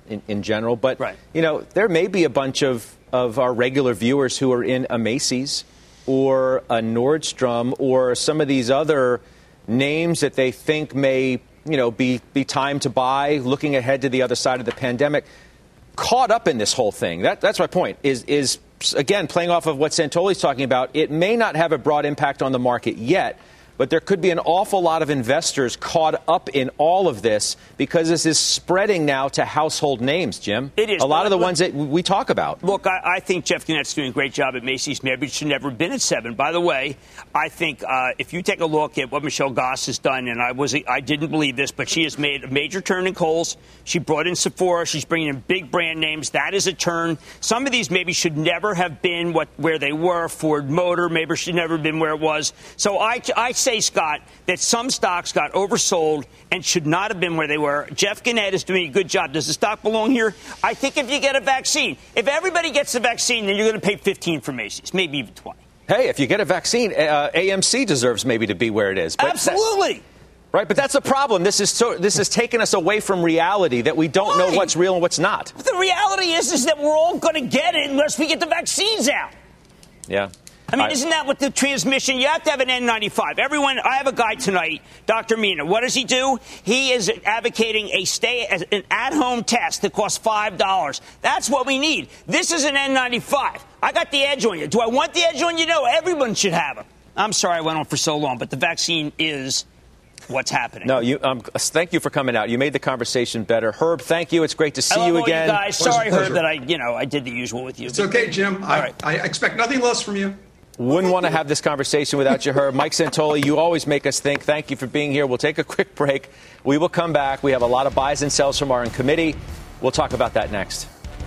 in, in general. But, right. you know, there may be a bunch of, of our regular viewers who are in a Macy's or a Nordstrom or some of these other names that they think may, you know, be, be time to buy, looking ahead to the other side of the pandemic, caught up in this whole thing. That, that's my point, is, is, again, playing off of what Santoli's talking about, it may not have a broad impact on the market yet, but there could be an awful lot of investors caught up in all of this because this is spreading now to household names, Jim. It is. A lot look, of the ones that we talk about. Look, I, I think Jeff Gannett's doing a great job at Macy's. Maybe it should never have been at seven. By the way, I think uh, if you take a look at what Michelle Goss has done, and I was I didn't believe this, but she has made a major turn in Kohl's. She brought in Sephora. She's bringing in big brand names. That is a turn. Some of these maybe should never have been what where they were. Ford Motor maybe should never have been where it was. So I, I say, Scott, that some stocks got oversold and should not have been where they were. Jeff Gannett is doing a good job. Does the stock belong here? I think if you get a vaccine, if everybody gets the vaccine, then you're going to pay fifteen for Macy's, maybe even twenty. Hey, if you get a vaccine, uh, A M C deserves maybe to be where it is. But Absolutely. That, right, but that's the problem. This is so. This has taken us away from reality that we don't Why? know what's real and what's not. But the reality is, is that we're all going to get it unless we get the vaccines out. Yeah. I mean, I, isn't that what the transmission? You have to have an N ninety-five. Everyone, I have a guy tonight, Doctor Mina. What does he do? He is advocating a stay, an at-home test that costs five dollars. That's what we need. This is an N ninety-five. I got the edge on you. Do I want the edge on you? No, everyone should have them. I'm sorry I went on for so long, but the vaccine is what's happening. No, you. Um, thank you for coming out. You made the conversation better. Herb, thank you. It's great to see I love you all again. You guys. Sorry, Herb, that I, you know, I did the usual with you. It's okay, Jim. I, right. I expect nothing less from you. Wouldn't want to have this conversation without you, Herb. Mike Santoli, you always make us think. Thank you for being here. We'll take a quick break. We will come back. We have a lot of buys and sells from our in committee. We'll talk about that next.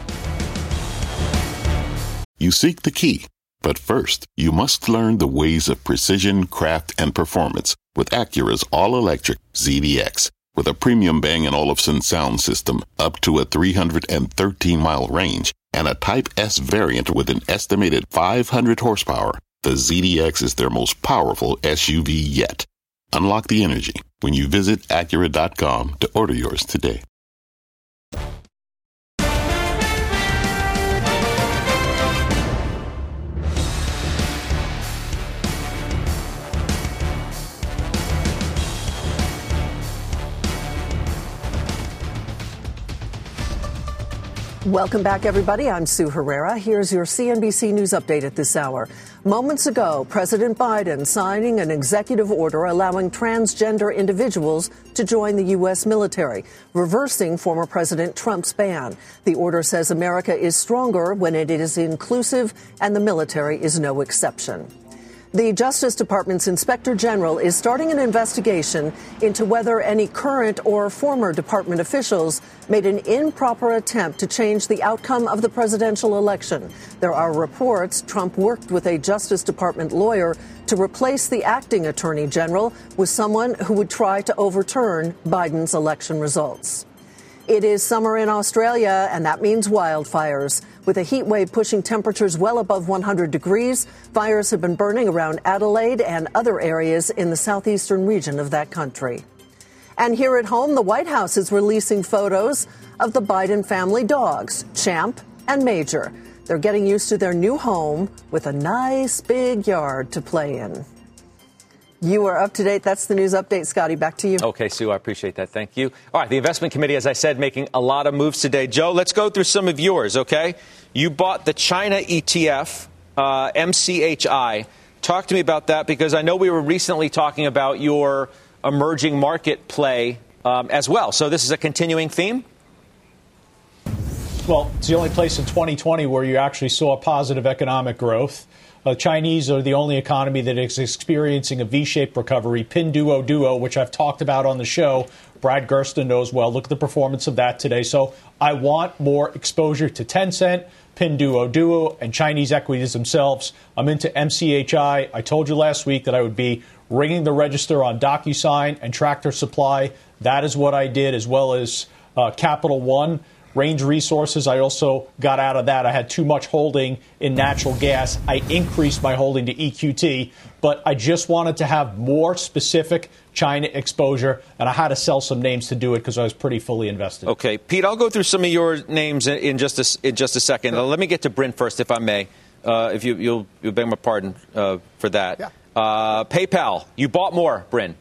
You seek the key, but first, you must learn the ways of precision, craft, and performance with Acura's all-electric Z D X. With a premium Bang and Olufsen sound system up to a three hundred thirteen mile range and a Type S variant with an estimated five hundred horsepower, the Z D X is their most powerful S U V yet. Unlock the energy when you visit Acura dot com to order yours today. Welcome back, everybody. I'm Sue Herrera. Here's your C N B C News update at this hour. Moments ago, President Biden signing an executive order allowing transgender individuals to join the U S military, reversing former President Trump's ban. The order says America is stronger when it is inclusive, and the military is no exception. The Justice Department's Inspector General is starting an investigation into whether any current or former department officials made an improper attempt to change the outcome of the presidential election. There are reports Trump worked with a Justice Department lawyer to replace the acting attorney general with someone who would try to overturn Biden's election results. It is summer in Australia, and that means wildfires. With a heat wave pushing temperatures well above one hundred degrees, fires have been burning around Adelaide and other areas in the southeastern region of that country. And here at home, the White House is releasing photos of the Biden family dogs, Champ and Major. They're getting used to their new home with a nice big yard to play in. You are up to date. That's the news update. Scotty, back to you. Okay, Sue, I appreciate that. Thank you. All right, the investment committee, as I said, making a lot of moves today. Joe, let's go through some of yours, okay? You bought the China E T F, uh, M C H I. Talk to me about that, because I know we were recently talking about your emerging market play um, as well. So this is a continuing theme? Well, it's the only place in twenty twenty where you actually saw positive economic growth. Uh, Chinese are the only economy that is experiencing a V-shaped recovery. Pinduoduo, which I've talked about on the show, Brad Gersten knows well. Look at the performance of that today. So I want more exposure to Tencent, Pinduoduo, and Chinese equities themselves. I'm into M C H I. I told you last week that I would be ringing the register on DocuSign and Tractor Supply. That is what I did, as well as uh, Capital One. Range Resources, I also got out of that. I had too much holding in natural gas. I increased my holding to E Q T, but I just wanted to have more specific China exposure, and I had to sell some names to do it because I was pretty fully invested. Okay, Pete, I'll go through some of your names in, in just a, in just a second. Uh, let me get to Bryn first, if I may, uh, if you, you'll, you'll beg my pardon uh, for that. Yeah. Uh, PayPal, you bought more, Bryn.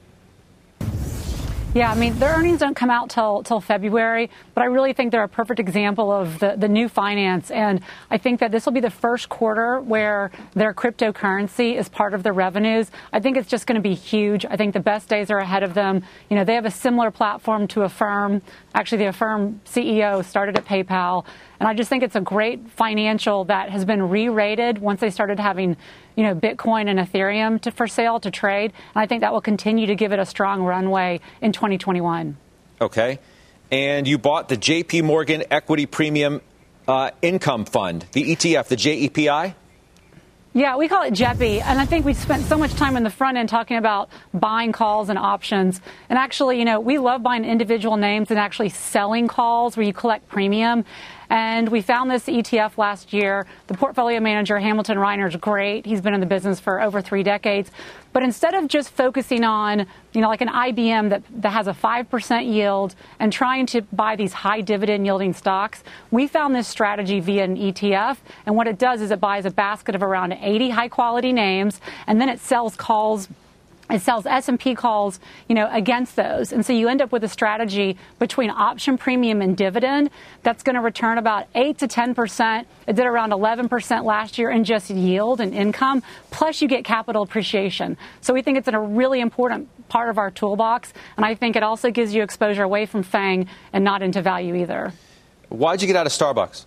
Yeah, I mean, their earnings don't come out till till February, but I really think they're a perfect example of the, the new finance. And I think that this will be the first quarter where their cryptocurrency is part of their revenues. I think it's just going to be huge. I think the best days are ahead of them. You know, they have a similar platform to Affirm. Actually, the Affirm C E O started at PayPal. And I just think it's a great financial that has been re-rated once they started having, you know, Bitcoin and Ethereum to, for sale to trade. And I think that will continue to give it a strong runway in twenty twenty-one. Okay. And you bought the J P Morgan Equity Premium uh, Income Fund, the E T F, the J E P I? Yeah, we call it J E P I, and I think we spent so much time in the front end talking about buying calls and options. And actually, you know, we love buying individual names and actually selling calls where you collect premium. And we found this E T F last year. The portfolio manager, Hamilton Reiner, is great. He's been in the business for over three decades. But instead of just focusing on, you know, like an I B M that, that has a five percent yield and trying to buy these high dividend yielding stocks, we found this strategy via an E T F. And what it does is it buys a basket of around eighty high quality names, and then it sells calls. It sells S and P calls, you know, against those. And so you end up with a strategy between option premium and dividend that's going to return about eight to ten percent. It did around eleven percent last year in just yield and income. Plus you get capital appreciation. So we think it's a really important part of our toolbox. And I think it also gives you exposure away from FANG and not into value either. Why'd you get out of Starbucks?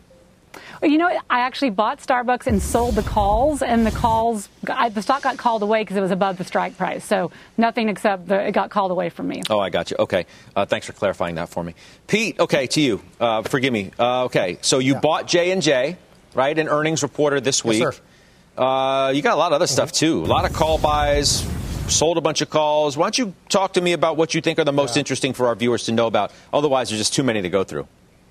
You know, I actually bought Starbucks and sold the calls, and the calls, I, the stock got called away because it was above the strike price. So nothing except the, it got called away from me. Oh, I got you. Okay. Uh, thanks for clarifying that for me. Pete, okay, to you. Uh, forgive me. Uh, okay, so you yeah. bought J and J, right, an earnings reporter this week. Yes, sir. Uh, you got a lot of other mm-hmm. stuff, too. A lot of call buys, sold a bunch of calls. Why don't you talk to me about what you think are the most yeah. interesting for our viewers to know about? Otherwise, there's just too many to go through.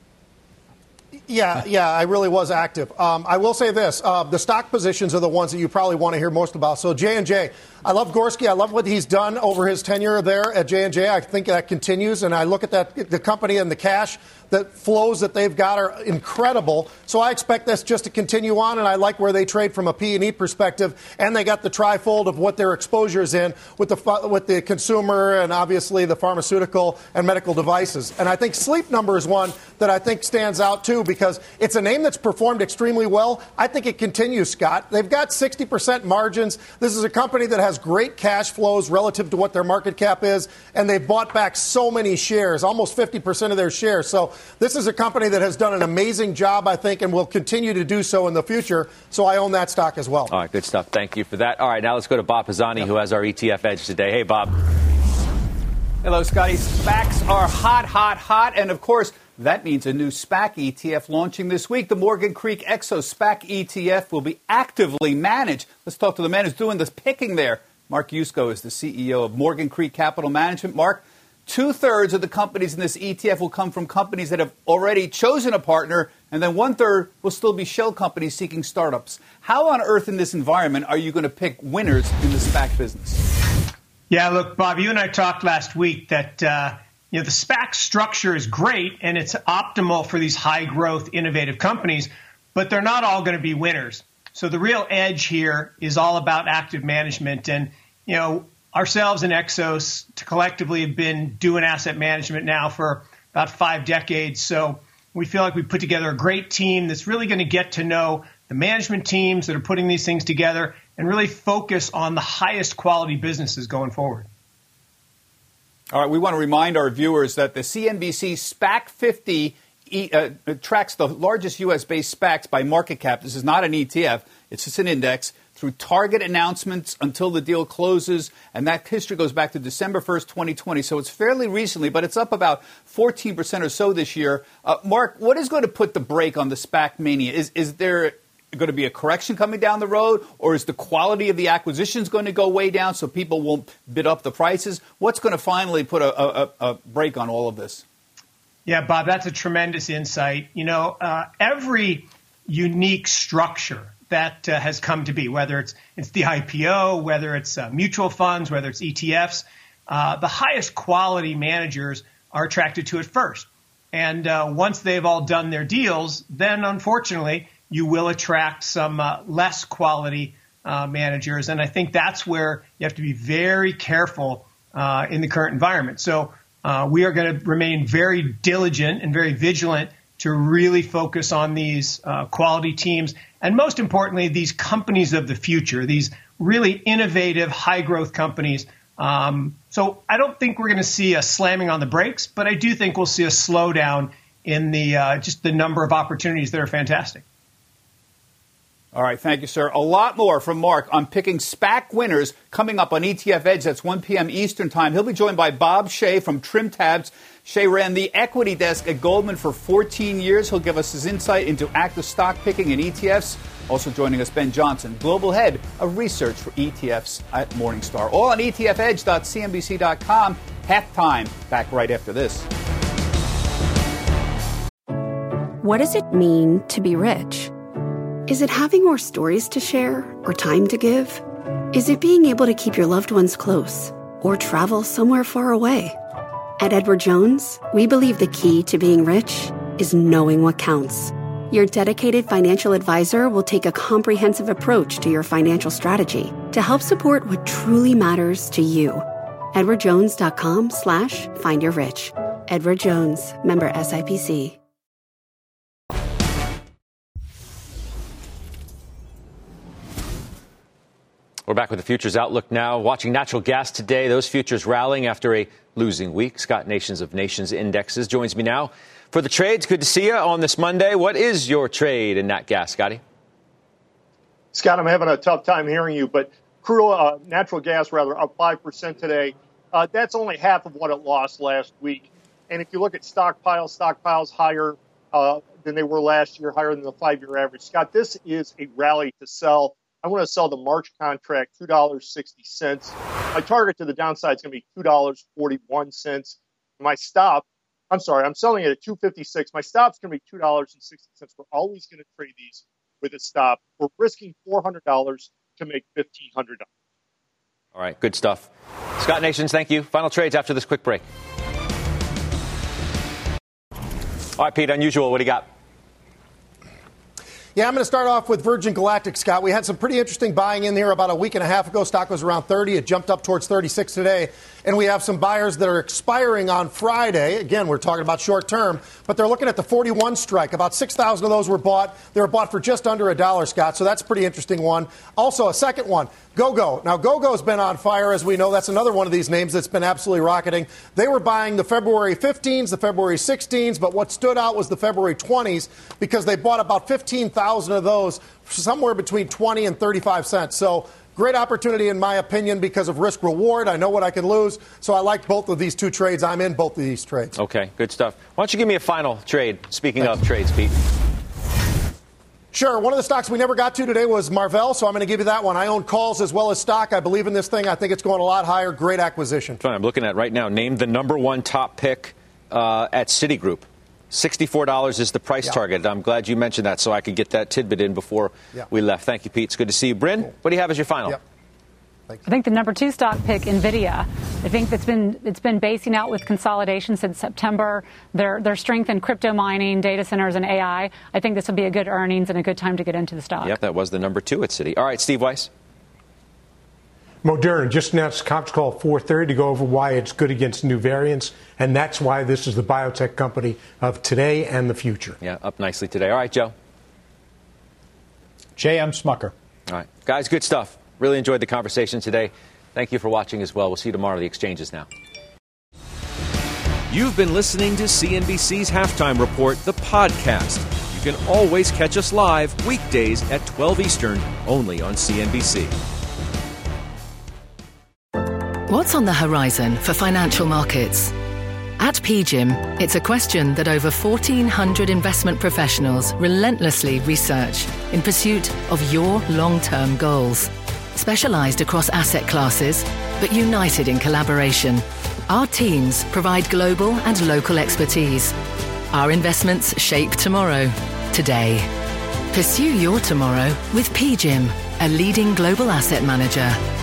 Yeah, yeah, I really was active. Um, I will say this. Uh, the stock positions are the ones that you probably want to hear most about. So J and J, I love Gorski. I love what he's done over his tenure there at J and J. I think that continues. And I look at that, the company and the cash that flows that they've got are incredible. So I expect this just to continue on. And I like where they trade from a P and E perspective. And they got the trifold of what their exposure is in with the, with the consumer and obviously the pharmaceutical and medical devices. And I think Sleep Number is one that I think stands out, too, because it's a name that's performed extremely well. I think it continues, Scott. They've got sixty percent margins. This is a company that has great cash flows relative to what their market cap is, and they've bought back so many shares, almost fifty percent of their shares. So this is a company that has done an amazing job, I think, and will continue to do so in the future. So I own that stock as well. All right, good stuff. Thank you for that. All right, now let's go to Bob Pisani, yeah. who has our E T F edge today. Hey, Bob. Hello, Scotty. SPACs are hot, hot, hot. And, of course, that means a new SPAC E T F launching this week. The Morgan Creek Exo SPAC E T F will be actively managed. Let's talk to the man who's doing this picking there. Mark Yusko is the C E O of Morgan Creek Capital Management. Mark, two-thirds of the companies in this E T F will come from companies that have already chosen a partner, and then one-third will still be shell companies seeking startups. How on earth in this environment are you going to pick winners in the SPAC business? Yeah, look, Bob, you and I talked last week that uh, you know the SPAC structure is great and it's optimal for these high-growth, innovative companies, but they're not all going to be winners. So the real edge here is all about active management. And, you know, ourselves and Exos collectively have been doing asset management now for about five decades. So we feel like we put together a great team that's really going to get to know the management teams that are putting these things together and really focus on the highest quality businesses going forward. All right, we want to remind our viewers that the C N B C SPAC fifty uh, tracks the largest U S-based SPACs by market cap. This is not an E T F. It's just an index through target announcements until the deal closes. And that history goes back to December first, twenty twenty. So it's fairly recently, but it's up about fourteen percent or so this year. Uh, Mark, what is going to put the brake on the SPAC mania? Is, is there going to be a correction coming down the road, or is the quality of the acquisitions going to go way down so people won't bid up the prices? What's going to finally put a, a, a brake on all of this? Yeah, Bob, that's a tremendous insight. You know, uh, every unique structure that uh, has come to be, whether it's it's the I P O, whether it's uh, mutual funds, whether it's E T Fs, uh, the highest quality managers are attracted to it first. And uh, once they've all done their deals, then unfortunately you will attract some uh, less quality uh, managers. And I think that's where you have to be very careful uh, in the current environment. So uh, we are going to remain very diligent and very vigilant to really focus on these uh, quality teams. And most importantly, these companies of the future, these really innovative, high growth companies. Um, so I don't think we're going to see a slamming on the brakes, but I do think we'll see a slowdown in the uh, just the number of opportunities that are fantastic. All right. Thank you, sir. A lot more from Mark on picking SPAC winners coming up on E T F Edge. That's one p.m. Eastern time. He'll be joined by Bob Shea from Trim Tabs. Shea ran the equity desk at Goldman for fourteen years. He'll give us his insight into active stock picking and E T Fs. Also joining us, Ben Johnson, Global Head of Research for E T Fs at Morningstar. All on E T F edge dot C N B C dot com. Halftime. Back right after this. What does it mean to be rich? Is it having more stories to share or time to give? Is it being able to keep your loved ones close or travel somewhere far away? At Edward Jones, we believe the key to being rich is knowing what counts. Your dedicated financial advisor will take a comprehensive approach to your financial strategy to help support what truly matters to you. edward jones dot com slash find your rich. Edward Jones, member S I P C. We're back with the futures outlook now. Watching natural gas today, those futures rallying after a losing week. Scott Nations of Nations Indexes joins me now for the trades. Good to see you on this Monday. What is your trade in nat gas, Scotty? Scott, I'm having a tough time hearing you, but crude, uh, natural gas rather up five percent today. Uh, that's only half of what it lost last week. And if you look at stockpiles, stockpiles higher uh, than they were last year, higher than the five-year average. Scott, this is a rally to sell. I want to sell the March contract, two dollars and sixty cents. My target to the downside is going to be two dollars and forty-one cents. My stop, I'm sorry, I'm selling it at two dollars and fifty-six cents. My stop's going to be two dollars and sixty cents. We're always going to trade these with a stop. We're risking four hundred dollars to make fifteen hundred dollars. All right, good stuff. Scott Nations, thank you. Final trades after this quick break. All right, Pete, unusual. What do you got? Yeah, I'm going to start off with Virgin Galactic, Scott. We had some pretty interesting buying in here about a week and a half ago. Stock was around thirty. It jumped up towards thirty-six today. And we have some buyers that are expiring on Friday. Again, we're talking about short term, but they're looking at the forty-one strike. About six thousand of those were bought. They were bought for just under a dollar, Scott. So that's a pretty interesting one. Also, a second one, GoGo. Now, GoGo's been on fire, as we know. That's another one of these names that's been absolutely rocketing. They were buying the February fifteens, the February sixteens, but what stood out was the February twenties because they bought about fifteen thousand of those somewhere between twenty and thirty-five cents. So great opportunity, in my opinion, because of risk reward. I know what I can lose. So I like both of these two trades. I'm in both of these trades. Okay, good stuff. Why don't you give me a final trade? Speaking Thanks. of trades, Pete. Sure. One of the stocks we never got to today was Marvell, so I'm going to give you that one. I own calls as well as stock. I believe in this thing. I think it's going a lot higher. Great acquisition. Fine. I'm looking at right now. Named the number one top pick uh, at Citigroup. sixty-four dollars is the price yeah. target. I'm glad you mentioned that so I could get that tidbit in before yeah. we left. Thank you, Pete. It's good to see you. Bryn, cool. What do you have as your final? Yep. I think the number two stock pick, NVIDIA. I think that's been it's been basing out with consolidation since September. Their their strength in crypto mining, data centers, and A I. I think this will be a good earnings and a good time to get into the stock. Yep, that was the number two at Citi. All right, Steve Weiss. Moderna just announced a conference call at four thirty to go over why it's good against new variants, and that's why this is the biotech company of today and the future. Yeah, up nicely today. All right, Joe. J M. Smucker. All right, guys, good stuff. Really enjoyed the conversation today. Thank you for watching as well. We'll see you tomorrow. The exchanges now. You've been listening to C N B C's Halftime Report, the podcast. You can always catch us live weekdays at twelve Eastern, only on C N B C. What's on the horizon for financial markets? At P G I M, it's a question that over fourteen hundred investment professionals relentlessly research in pursuit of your long-term goals. Specialized across asset classes, but united in collaboration, our teams provide global and local expertise Our investments shape tomorrow, today. Pursue your tomorrow with P G I M, a leading global asset manager.